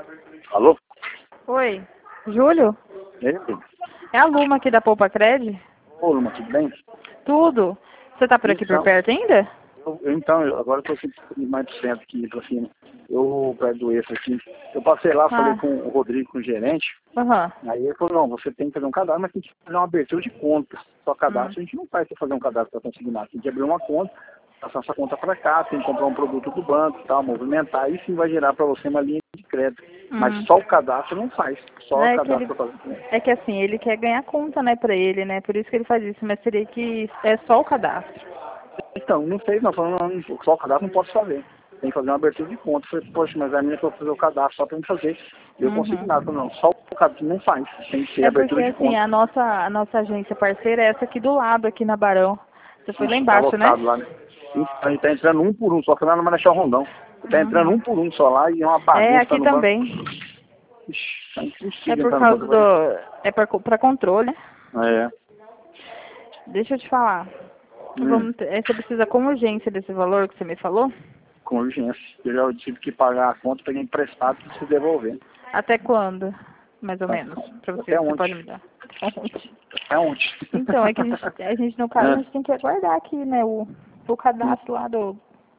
Alô? Oi, Júlio? Ele? É a Luma aqui da Poupa Cred? Ô, Luma, tudo bem? Tudo. Você tá por aqui por perto ainda? Agora eu tô aqui mais do centro aqui pra cima. Eu perto do eixo aqui. Eu passei lá, falei com o Rodrigo, com o gerente. Aham. Aí ele falou, não, você tem que fazer um cadastro, mas tem que fazer uma abertura de conta. Só cadastro, a gente não vai ter que fazer um cadastro para consignar. Tem que abrir uma conta, passar essa conta para cá, tem que comprar um produto do banco e tal, movimentar, e sim vai gerar para você uma linha de crédito. Mas só o cadastro não faz. Só o cadastro pra fazer. É que assim, ele quer ganhar conta, né, pra ele, né? Por isso que ele faz isso, mas seria que é só o cadastro. Então, não fez, não. Falando, não, só o cadastro não posso fazer. Tem que fazer uma abertura de conta. Eu falei, poxa, mas a minha foi fazer o cadastro só para me fazer. Eu consigo nada. Não, só o cadastro não faz. Tem que ser abertura de porque, assim, conta. a nossa agência parceira é essa aqui do lado, aqui na Barão. Você foi lá Tá embaixo, né? lotado lá, né? A gente tá entrando um por um, só que lá no Marechal Rondão. Tá entrando um por um só lá e é uma bagunça. É, aqui no também. banco. Ixi, tá impossível É por entrar no causa banco. do... É pra controle, né? É. Deixa eu te falar. Você precisa com urgência desse valor que você me falou? Com urgência. Eu já tive que pagar a conta, peguei emprestado e se devolver. Até quando, mais ou menos? Pra você, Até você ontem. pode me dar? Ontem. Até ontem. Então, é que a gente no caso, a gente tem que aguardar aqui, né, o cadastro lá do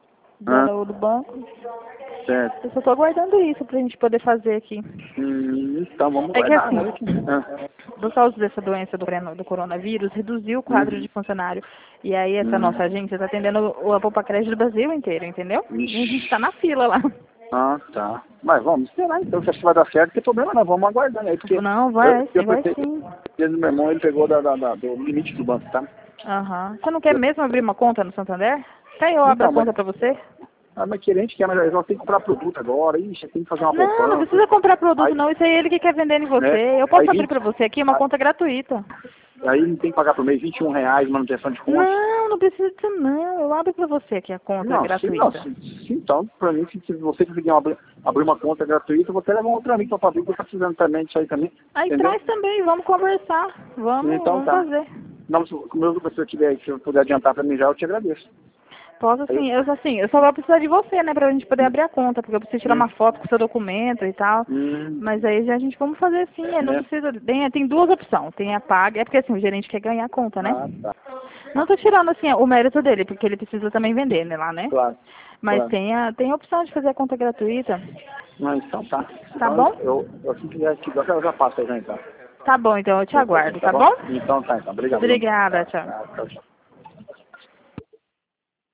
banco. Certo. Eu só tô aguardando isso pra gente poder fazer aqui. Então, vamos É que guardar, assim, né? por causa dessa doença do coronavírus, reduziu o quadro de funcionário. E aí essa nossa agência tá atendendo a Poupa Cred do Brasil inteiro, entendeu? E a gente tá na fila lá. Ah, tá. Mas vamos esperar então, se acho que vai dar certo, não tem problema não, vamos aguardar, né? Porque Não, vai sim. Meu irmão, ele pegou do limite do banco, tá? Aham. Você não quer mesmo abrir uma conta no Santander? Quer eu abro a conta pra você? Mas querente quer, mas eu tenho que comprar produto agora, ixi, tem que fazer uma poupança. Não precisa comprar produto não, isso aí é ele que quer vender em você. Eu posso abrir pra você aqui uma conta gratuita. Aí não tem que pagar por mês R$21 manutenção de conta. Não precisa disso não. Eu abro pra você aqui a conta gratuita. Sim, então, pra mim, se você conseguir abrir uma conta gratuita, você leva um outro amigo pra fazer, que eu tô precisando também disso aí também. Aí entendeu? traz também, vamos conversar. Vamos fazer. Não, se eu puder adiantar pra mim já, eu te agradeço. Posso sim, eu só vou precisar de você, né, pra gente poder abrir a conta, porque eu preciso tirar uma foto com o seu documento e tal. Mas aí já a gente vamos fazer assim, não precisa. Tem duas opções, tem a paga, é porque assim, o gerente quer ganhar a conta, né? Não tô tirando assim o mérito dele, porque ele precisa também vender, né, lá, né? Claro. Mas tem a opção de fazer a conta gratuita. Não, então tá. Tá bom? Eu assim que eu já passo aí já então. Tá bom, então eu te aguardo, tá bom? Então tá, então. Obrigado. Obrigada, tchau. Tchau, tchau.